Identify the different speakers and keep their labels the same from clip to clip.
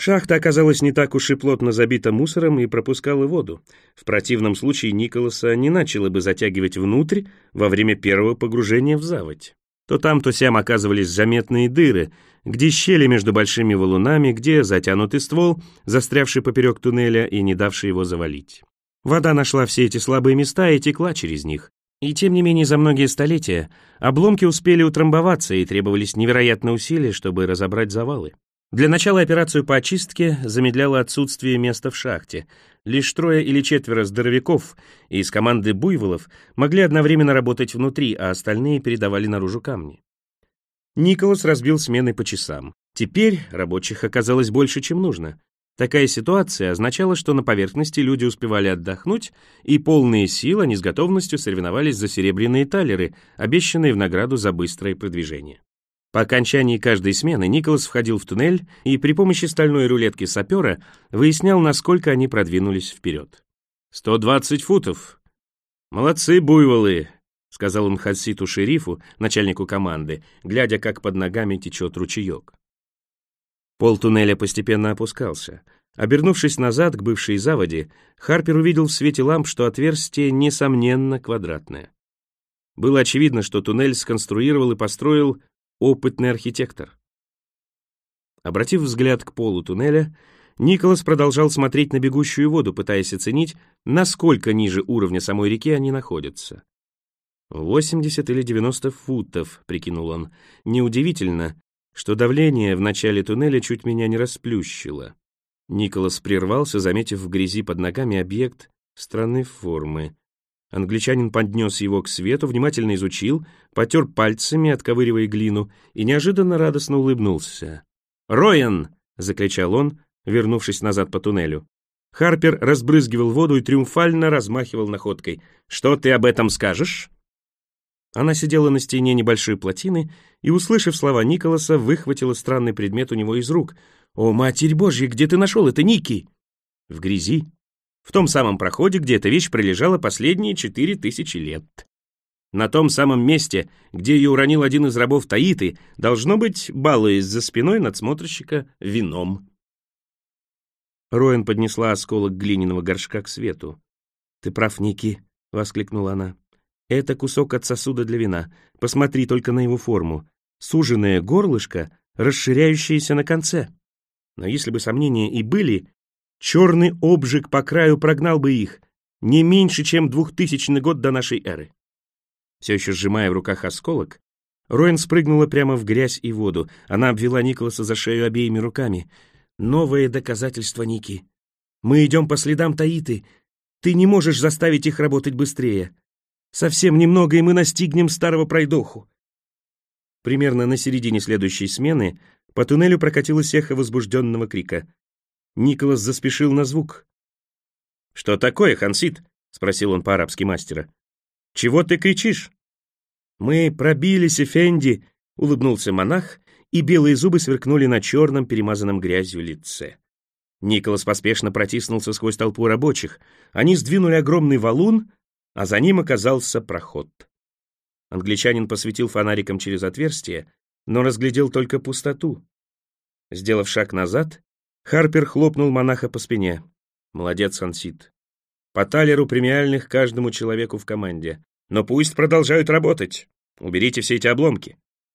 Speaker 1: Шахта оказалась не так уж и плотно забита мусором и пропускала воду. В противном случае Николаса не начало бы затягивать внутрь во время первого погружения в заводь. То там, то сям оказывались заметные дыры, где щели между большими валунами, где затянутый ствол, застрявший поперек туннеля и не давший его завалить. Вода нашла все эти слабые места и текла через них. И тем не менее за многие столетия обломки успели утрамбоваться и требовались невероятные усилия, чтобы разобрать завалы. Для начала операцию по очистке замедляло отсутствие места в шахте. Лишь 3 или 4 здоровяков из команды буйволов могли одновременно работать внутри, а остальные передавали наружу камни. Николас разбил смены по часам. Теперь рабочих оказалось больше, чем нужно. Такая ситуация означала, что на поверхности люди успевали отдохнуть, и полные сил они с готовностью соревновались за серебряные талеры, обещанные в награду за быстрое продвижение. По окончании каждой смены Николас входил в туннель и при помощи стальной рулетки сапера выяснял, насколько они продвинулись вперед. 120 футов. Молодцы, буйволы, сказал он Хаситу-шерифу, начальнику команды, глядя, как под ногами течет ручеек. Пол туннеля постепенно опускался. Обернувшись назад к бывшей заводе, Харпер увидел в свете ламп, что отверстие, несомненно, квадратное. Было очевидно, что туннель сконструировал и построил опытный архитектор. Обратив взгляд к полу туннеля, Николас продолжал смотреть на бегущую воду, пытаясь оценить, насколько ниже уровня самой реки они находятся. 80 или 90 футов, прикинул он. Неудивительно, что давление в начале туннеля чуть меня не расплющило. Николас прервался, заметив в грязи под ногами объект странной формы. Англичанин поднес его к свету, внимательно изучил, потер пальцами, отковыривая глину, и неожиданно радостно улыбнулся. «Роян!» — закричал он, вернувшись назад по туннелю. Харпер разбрызгивал воду и триумфально размахивал находкой. «Что ты об этом скажешь?» Она сидела на стене небольшой плотины и, услышав слова Николаса, выхватила странный предмет у него из рук. «О, Матерь Божья, где ты нашел это, Ники?» «В грязи. В том самом проходе, где эта вещь пролежала последние 4000 лет. На том самом месте, где ее уронил один из рабов Таиты, должно быть, балуясь за спиной надсмотрщика вином». Роэн поднесла осколок глиняного горшка к свету. «Ты прав, Ники», — воскликнула она. «Это кусок от сосуда для вина. Посмотри только на его форму. Суженное горлышко, расширяющееся на конце. Но если бы сомнения и были, черный обжиг по краю прогнал бы их не меньше, чем 2000 год до нашей эры». Все еще сжимая в руках осколок, Роэн спрыгнула прямо в грязь и воду. Она обвела Николаса за шею обеими руками. «Новое доказательство, Ники. Мы идем по следам Таиты. Ты не можешь заставить их работать быстрее. Совсем немного, и мы настигнем старого пройдоху». Примерно на середине следующей смены по туннелю прокатилось эхо возбужденного крика. Николас заспешил на звук. «Что такое, Хансит?» — спросил он по-арабски мастера. «Чего ты кричишь?» «Мы пробились, Эфенди», — улыбнулся монах, и белые зубы сверкнули на черном, перемазанном грязью лице. Николас поспешно протиснулся сквозь толпу рабочих. Они сдвинули огромный валун, а за ним оказался проход. Англичанин посветил фонариком через отверстие, но разглядел только пустоту. Сделав шаг назад, Харпер хлопнул монаха по спине. «Молодец, Хансит. По талеру премиальных каждому человеку в команде. Но пусть продолжают работать. Уберите все эти обломки».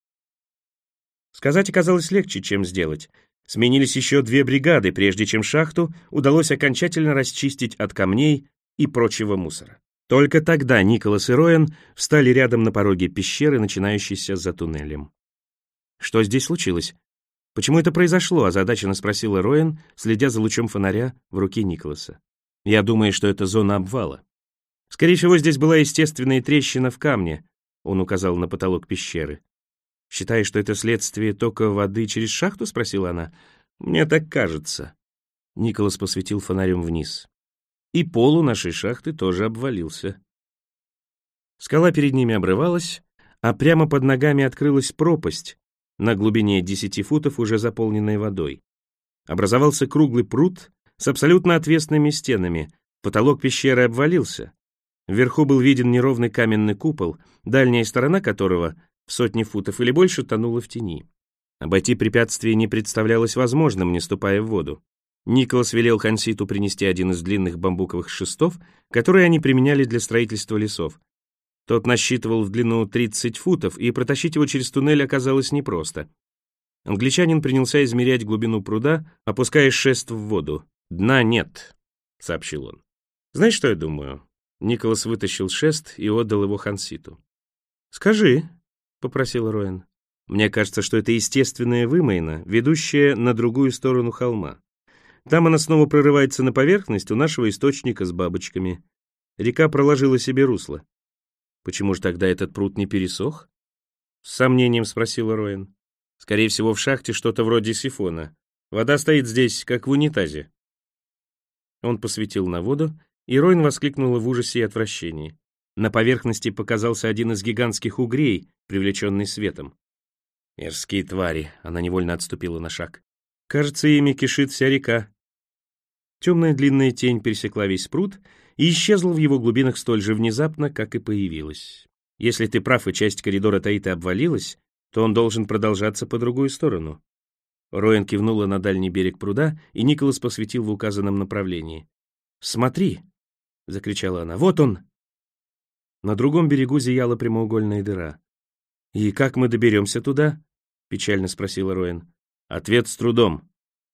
Speaker 1: Сказать оказалось легче, чем сделать. Сменились еще 2 бригады, прежде чем шахту удалось окончательно расчистить от камней и прочего мусора. Только тогда Николас и Роэн встали рядом на пороге пещеры, начинающейся за туннелем. «Что здесь случилось? Почему это произошло?» — озадаченно спросила Роэн, следя за лучом фонаря в руке Николаса. «Я думаю, что это зона обвала. Скорее всего, здесь была естественная трещина в камне», — он указал на потолок пещеры. «Считаешь, что это следствие тока воды через шахту?» — спросила она. «Мне так кажется». Николас посветил фонарем вниз. И пол у нашей шахты тоже обвалился. Скала перед ними обрывалась, а прямо под ногами открылась пропасть, на глубине 10 футов, уже заполненная водой. Образовался круглый пруд с абсолютно отвесными стенами, потолок пещеры обвалился. Вверху был виден неровный каменный купол, дальняя сторона которого в сотни футов или больше тонула в тени. Обойти препятствие не представлялось возможным, не ступая в воду. Николас велел Ханситу принести один из длинных бамбуковых шестов, которые они применяли для строительства лесов. Тот насчитывал в длину 30 футов, и протащить его через туннель оказалось непросто. Англичанин принялся измерять глубину пруда, опуская шест в воду. «Дна нет», — сообщил он. «Знаешь, что я думаю?» Николас вытащил шест и отдал его Ханситу. «Скажи», — попросил Роэн. «Мне кажется, что это естественная вымоина, ведущая на другую сторону холма. Там она снова прорывается на поверхность у нашего источника с бабочками. Река проложила себе русло. Почему же тогда этот пруд не пересох?» С сомнением спросил Роэн. «Скорее всего, в шахте что-то вроде сифона. Вода стоит здесь, как в унитазе». Он посветил на воду, и Роэн воскликнула в ужасе и отвращении. На поверхности показался один из гигантских угрей, привлеченный светом. «Мерзкие твари!» — она невольно отступила на шаг. «Кажется, ими кишит вся река». Темная длинная тень пересекла весь пруд и исчезла в его глубинах столь же внезапно, как и появилась. Если ты прав, и часть коридора Таита обвалилась, то он должен продолжаться по другую сторону. Роэн кивнула на дальний берег пруда, и Николас посветил в указанном направлении. «Смотри!» — закричала она. «Вот он!» На другом берегу зияла прямоугольная дыра. «И как мы доберемся туда?» — печально спросила Роэн. «Ответ с трудом».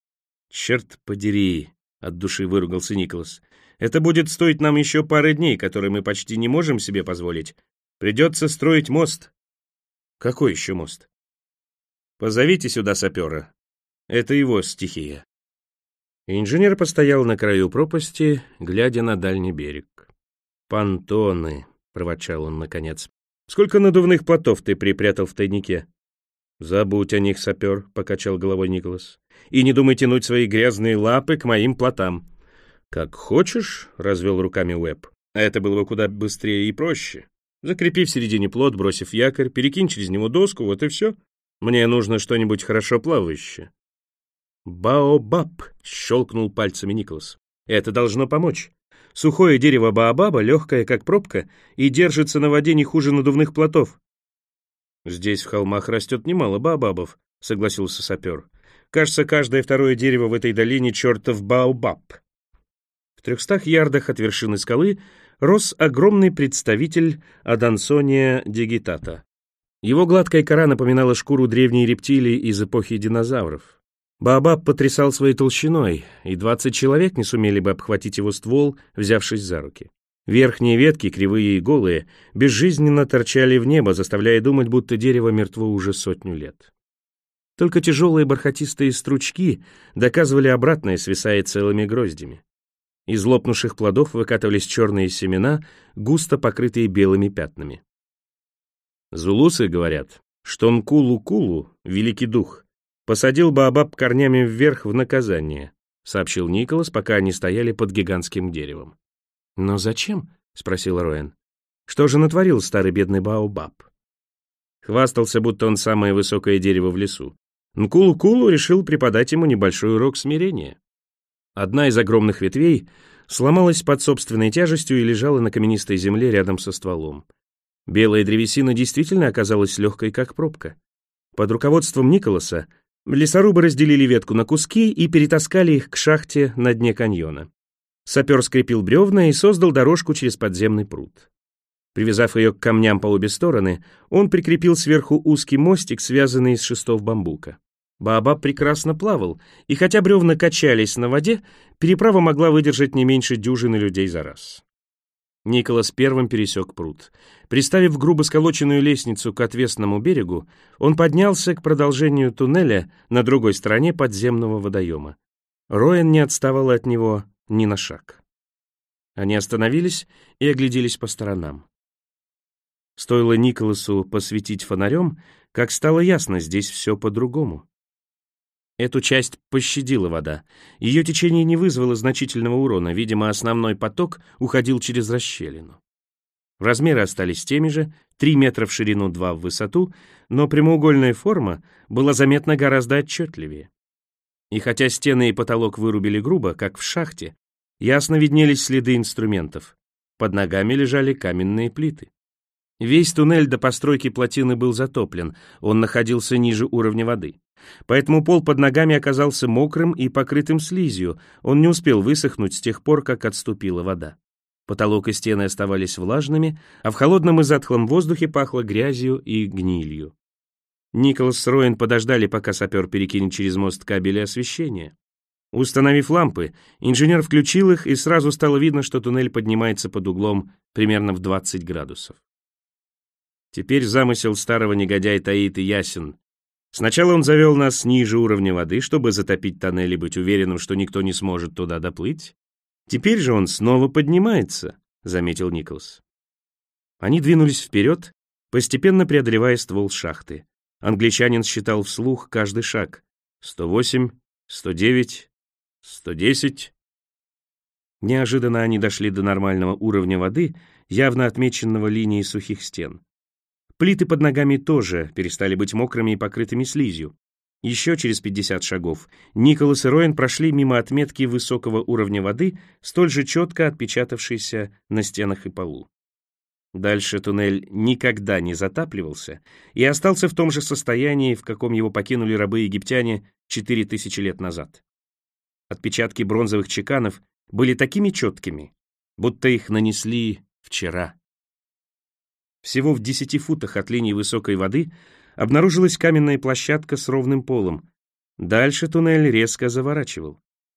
Speaker 1: «Черт подери!» — от души выругался Николас. «Это будет стоить нам еще пары дней, которые мы почти не можем себе позволить. Придется строить мост». «Какой еще мост?» «Позовите сюда сапера. Это его стихия». Инженер постоял на краю пропасти, глядя на дальний берег. «Понтоны», — проворчал он наконец. «Сколько надувных плотов ты припрятал в тайнике?» «Забудь о них, сапер», — покачал головой Николас. «И не думай тянуть свои грязные лапы к моим плотам». «Как хочешь», — развел руками Уэбб. «Это было бы куда быстрее и проще. Закрепи в середине плот, бросив якорь, перекинь через него доску, вот и все. Мне нужно что-нибудь хорошо плавающее». «Баобаб», — щелкнул пальцами Николас. «Это должно помочь. Сухое дерево баобаба, легкое, как пробка, и держится на воде не хуже надувных плотов». «Здесь в холмах растет немало баобабов», — согласился сапер. «Кажется, каждое второе дерево в этой долине — чертов баобаб». В 300 ярдах от вершины скалы рос огромный представитель Адансония дигитата. Его гладкая кора напоминала шкуру древней рептилии из эпохи динозавров. Баобаб потрясал своей толщиной, и 20 человек не сумели бы обхватить его ствол, взявшись за руки. Верхние ветки, кривые и голые, безжизненно торчали в небо, заставляя думать, будто дерево мертво уже 100 лет. Только тяжелые бархатистые стручки доказывали обратное, свисая целыми гроздями. Из лопнувших плодов выкатывались черные семена, густо покрытые белыми пятнами. Зулусы говорят, что Нкулу-Кулу, великий дух, посадил баобаб корнями вверх в наказание, сообщил Николас, пока они стояли под гигантским деревом. «Но зачем?» — спросил Роэн. «Что же натворил старый бедный баобаб?» Хвастался, будто он самое высокое дерево в лесу. Нкулу-Кулу решил преподать ему небольшой урок смирения. Одна из огромных ветвей сломалась под собственной тяжестью и лежала на каменистой земле рядом со стволом. Белая древесина действительно оказалась легкой, как пробка. Под руководством Николаса лесорубы разделили ветку на куски и перетаскали их к шахте на дне каньона. Сапер скрепил бревна и создал дорожку через подземный пруд. Привязав ее к камням по обе стороны, он прикрепил сверху узкий мостик, связанный из шестов бамбука. Баобаб прекрасно плавал, и хотя бревна качались на воде, переправа могла выдержать не меньше дюжины людей за раз. Николас первым пересек пруд. Приставив грубо сколоченную лестницу к отвесному берегу, он поднялся к продолжению туннеля на другой стороне подземного водоема. Роэн не отставал от него ни на шаг. Они остановились и огляделись по сторонам. Стоило Николасу посветить фонарем, как стало ясно, здесь все по-другому. Эту часть пощадила вода. Ее течение не вызвало значительного урона, видимо, основной поток уходил через расщелину. Размеры остались теми же, 3 метра в ширину, 2 в высоту, но прямоугольная форма была заметно гораздо отчетливее. И хотя стены и потолок вырубили грубо, как в шахте, ясно виднелись следы инструментов. Под ногами лежали каменные плиты. Весь туннель до постройки плотины был затоплен, он находился ниже уровня воды. поэтому пол под ногами оказался мокрым и покрытым слизью, он не успел высохнуть с тех пор, как отступила вода. Потолок и стены оставались влажными, а в холодном и затхлом воздухе пахло грязью и гнилью. Николас с Роэн подождали, пока сапер перекинет через мост кабели освещения. Установив лампы, инженер включил их, и сразу стало видно, что туннель поднимается под углом примерно в 20 градусов. Теперь замысел старого негодяя Таиты ясен. Сначала он завел нас ниже уровня воды, чтобы затопить тоннель и быть уверенным, что никто не сможет туда доплыть. Теперь же он снова поднимается, заметил Николас. Они двинулись вперед, постепенно преодолевая ствол шахты. Англичанин считал вслух каждый шаг. 108, 109, 110. Неожиданно они дошли до нормального уровня воды, явно отмеченного линией сухих стен. Плиты под ногами тоже перестали быть мокрыми и покрытыми слизью. Еще через 50 шагов Николас и Роэн прошли мимо отметки высокого уровня воды, столь же четко отпечатавшейся на стенах и полу. Дальше туннель никогда не затапливался и остался в том же состоянии, в каком его покинули рабы-египтяне 4000 лет назад. Отпечатки бронзовых чеканов были такими четкими, будто их нанесли вчера. Всего в 10 футах от линии высокой воды обнаружилась каменная площадка с ровным полом. Дальше туннель резко заворачивал.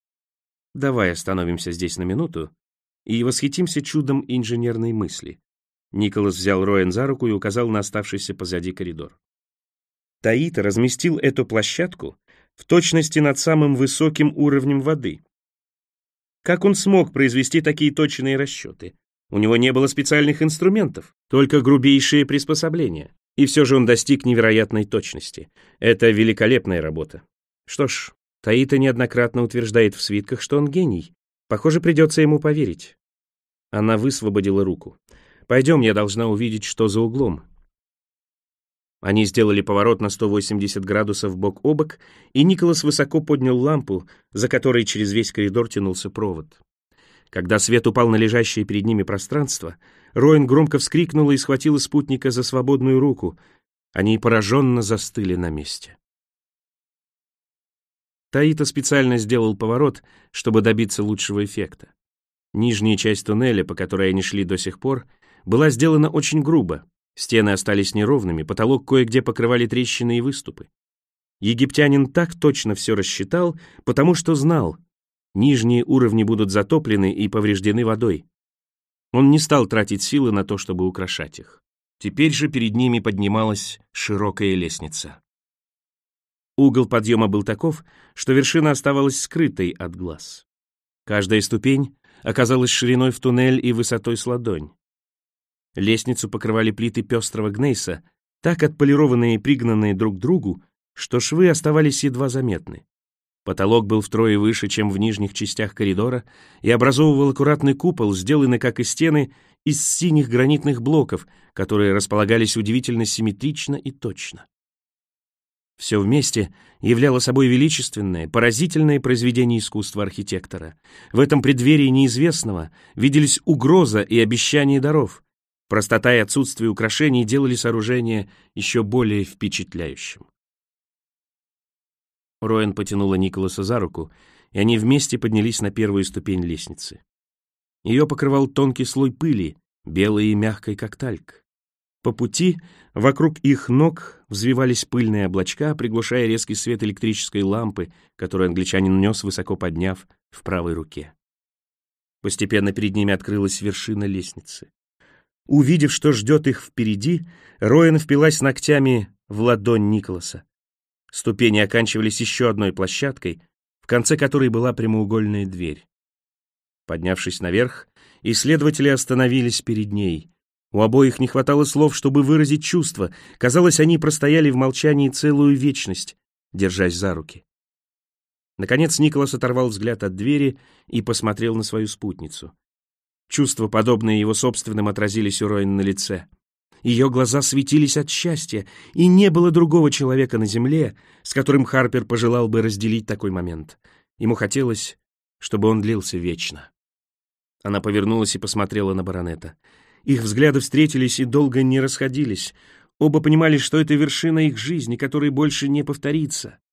Speaker 1: Давай остановимся здесь на минуту и восхитимся чудом инженерной мысли. Николас взял Роэн за руку и указал на оставшийся позади коридор. Таита разместил эту площадку в точности над самым высоким уровнем воды. Как он смог произвести такие точные расчеты? У него не было специальных инструментов, только грубейшие приспособления. И все же он достиг невероятной точности. Это великолепная работа. Что ж, Таита неоднократно утверждает в свитках, что он гений. Похоже, придется ему поверить. Она высвободила руку. «Пойдем, я должна увидеть, что за углом». Они сделали поворот на 180 градусов бок о бок, и Николас высоко поднял лампу, за которой через весь коридор тянулся провод. Когда свет упал на лежащее перед ними пространство, Роэн громко вскрикнула и схватила спутника за свободную руку. Они пораженно застыли на месте. Таита специально сделал поворот, чтобы добиться лучшего эффекта. Нижняя часть туннеля, по которой они шли до сих пор, была сделана очень грубо. Стены остались неровными, потолок кое-где покрывали трещины и выступы. Египтянин так точно все рассчитал, потому что знал, нижние уровни будут затоплены и повреждены водой. Он не стал тратить силы на то, чтобы украшать их. Теперь же перед ними поднималась широкая лестница. Угол подъема был таков, что вершина оставалась скрытой от глаз. Каждая ступень оказалась шириной в туннель и высотой с ладонь. Лестницу покрывали плиты пестрого гнейса, так отполированные и пригнанные друг к другу, что швы оставались едва заметны. Потолок был втрое выше, чем в нижних частях коридора, и образовывал аккуратный купол, сделанный, как и стены, из синих гранитных блоков, которые располагались удивительно симметрично и точно. Все вместе являло собой величественное, поразительное произведение искусства архитектора. В этом преддверии неизвестного виделись угроза и обещание даров. Простота и отсутствие украшений делали сооружение еще более впечатляющим. Роэн потянула Николаса за руку, и они вместе поднялись на первую ступень лестницы. Ее покрывал тонкий слой пыли, белой и мягкой, как тальк. По пути вокруг их ног взвивались пыльные облачка, приглушая резкий свет электрической лампы, которую англичанин нес, высоко подняв в правой руке. Постепенно перед ними открылась вершина лестницы. Увидев, что ждет их впереди, Роэн впилась ногтями в ладонь Николаса. Ступени оканчивались еще одной площадкой, в конце которой была прямоугольная дверь. Поднявшись наверх, исследователи остановились перед ней. У обоих не хватало слов, чтобы выразить чувства. Казалось, они простояли в молчании целую вечность, держась за руки. Наконец Николас оторвал взгляд от двери и посмотрел на свою спутницу. Чувства, подобные его собственным, отразились у Роэн на лице. Ее глаза светились от счастья, и не было другого человека на земле, с которым Харпер пожелал бы разделить такой момент. Ему хотелось, чтобы он длился вечно. Она повернулась и посмотрела на баронета. Их взгляды встретились и долго не расходились. Оба понимали, что это вершина их жизни, которая больше не повторится.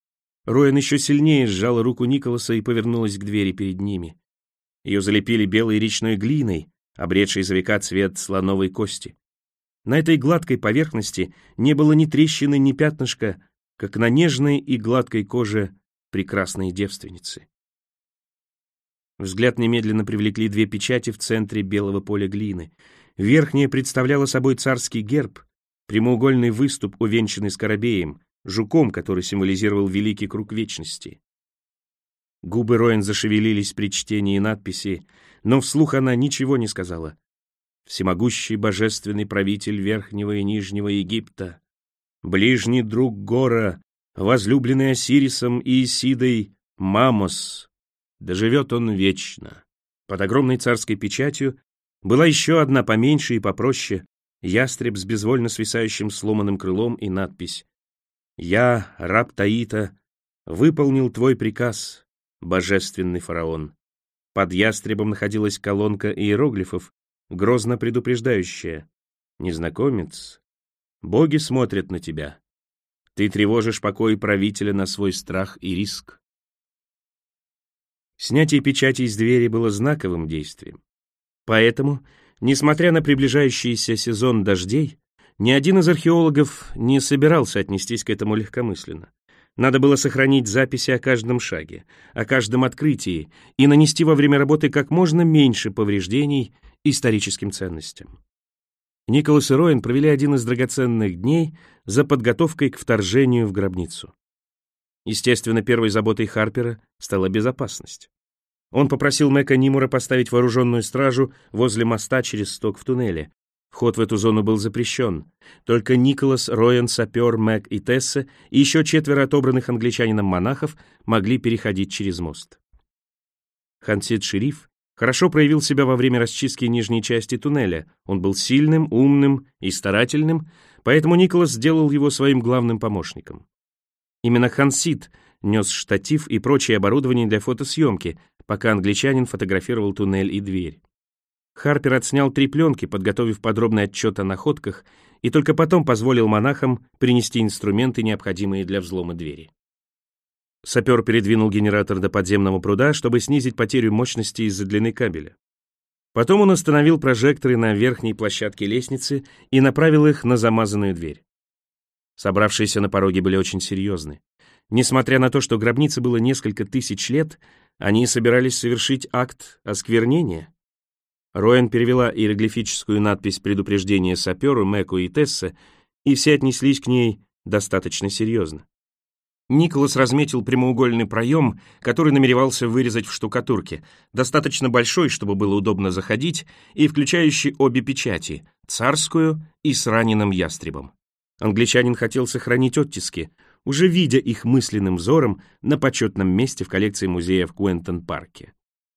Speaker 1: Роэн еще сильнее сжала руку Николаса и повернулась к двери перед ними. Ее залепили белой речной глиной, обретшей за века цвет слоновой кости. На этой гладкой поверхности не было ни трещины, ни пятнышка, как на нежной и гладкой коже прекрасной девственницы. Взгляд немедленно привлекли две печати в центре белого поля глины. Верхняя представляла собой царский герб, прямоугольный выступ, увенчанный скоробеем, жуком, который символизировал великий круг вечности. Губы Роэн зашевелились при чтении надписи, но вслух она ничего не сказала. «Всемогущий божественный правитель Верхнего и Нижнего Египта, ближний друг Гора, возлюбленный Осирисом и Исидой Мамос, да живет он вечно». Под огромной царской печатью была еще одна поменьше и попроще, ястреб с безвольно свисающим сломанным крылом и надпись: «Я, раб Таита, выполнил твой приказ, божественный фараон». Под ястребом находилась колонка иероглифов, грозно предупреждающая: «Незнакомец, боги смотрят на тебя. Ты тревожишь покой правителя на свой страх и риск». Снятие печати из двери было знаковым действием. Поэтому, несмотря на приближающийся сезон дождей, ни один из археологов не собирался отнестись к этому легкомысленно. Надо было сохранить записи о каждом шаге, о каждом открытии и нанести во время работы как можно меньше повреждений историческим ценностям. Николас и Роэн провели один из драгоценных дней за подготовкой к вторжению в гробницу. Естественно, первой заботой Харпера стала безопасность. Он попросил Мэка Нимура поставить вооруженную стражу возле моста через сток в туннеле. Вход в эту зону был запрещен. Только Николас, Роэн, сапер, Мэг и Тесса и еще 4 отобранных англичанином монахов могли переходить через мост. Хансид-шериф хорошо проявил себя во время расчистки нижней части туннеля. Он был сильным, умным и старательным, поэтому Николас сделал его своим главным помощником. Именно Хансид нес штатив и прочее оборудование для фотосъемки, пока англичанин фотографировал туннель и дверь. Харпер отснял 3 пленки, подготовив подробный отчет о находках, и только потом позволил монахам принести инструменты, необходимые для взлома двери. Сапер передвинул генератор до подземного пруда, чтобы снизить потерю мощности из-за длины кабеля. Потом он установил прожекторы на верхней площадке лестницы и направил их на замазанную дверь. Собравшиеся на пороге были очень серьезны. Несмотря на то, что гробнице было несколько тысяч лет, они собирались совершить акт осквернения. Роэн перевела иероглифическую надпись предупреждения саперу, Мэку и Тессе, и все отнеслись к ней достаточно серьезно. Николас разметил прямоугольный проем, который намеревался вырезать в штукатурке, достаточно большой, чтобы было удобно заходить, и включающий обе печати, царскую и с раненым ястребом. Англичанин хотел сохранить оттиски, уже видя их мысленным взором на почетном месте в коллекции музея в Куэнтон-парке.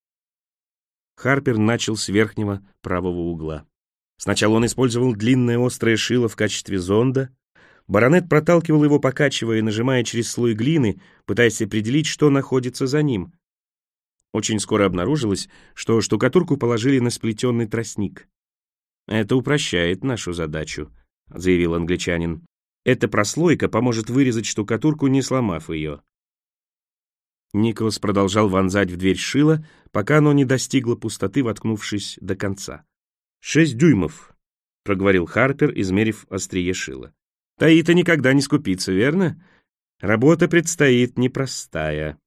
Speaker 1: Харпер начал с верхнего правого угла. Сначала он использовал длинное острое шило в качестве зонда. Баронет проталкивал его, покачивая и нажимая через слой глины, пытаясь определить, что находится за ним. Очень скоро обнаружилось, что штукатурку положили на сплетенный тростник. «Это упрощает нашу задачу», — заявил англичанин. «Эта прослойка поможет вырезать штукатурку, не сломав ее». Николас продолжал вонзать в дверь шило, пока оно не достигло пустоты, воткнувшись до конца. 6 дюймов», — проговорил Харпер, измерив острие шила. «Таита никогда не скупится, верно? Работа предстоит непростая».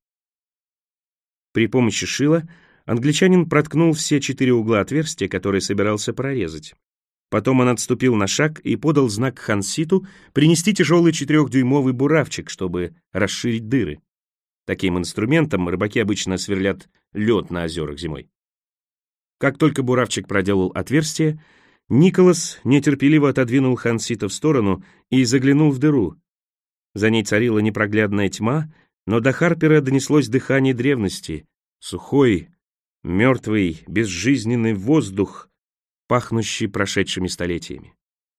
Speaker 1: При помощи шила англичанин проткнул все 4 угла отверстия, которые собирался прорезать. Потом он отступил на шаг и подал знак Ханситу принести тяжелый 4-дюймовый буравчик, чтобы расширить дыры. Таким инструментом рыбаки обычно сверлят лед на озерах зимой. Как только буравчик проделал отверстие, Николас нетерпеливо отодвинул Хансита в сторону и заглянул в дыру. За ней царила непроглядная тьма, но до Харпера донеслось дыхание древности, сухой, мертвый, безжизненный воздух, пахнущий прошедшими столетиями.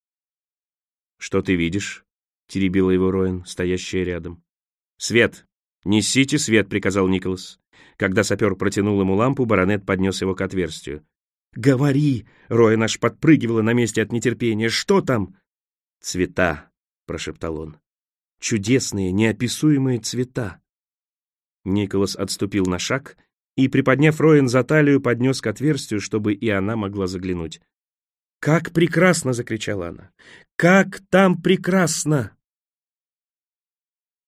Speaker 1: «Что ты видишь?» — теребила его Роэн, стоящая рядом. «Свет! Несите свет!» — приказал Николас. Когда сапер протянул ему лампу, баронет поднес его к отверстию. «Говори!» — Роэн аж подпрыгивала на месте от нетерпения. «Что там?» «Цвета!» — прошептал он. «Чудесные, неописуемые цвета!» Николас отступил на шаг и, приподняв Роэн за талию, поднес к отверстию, чтобы и она могла заглянуть. «Как прекрасно!» — закричала она. «Как там прекрасно!»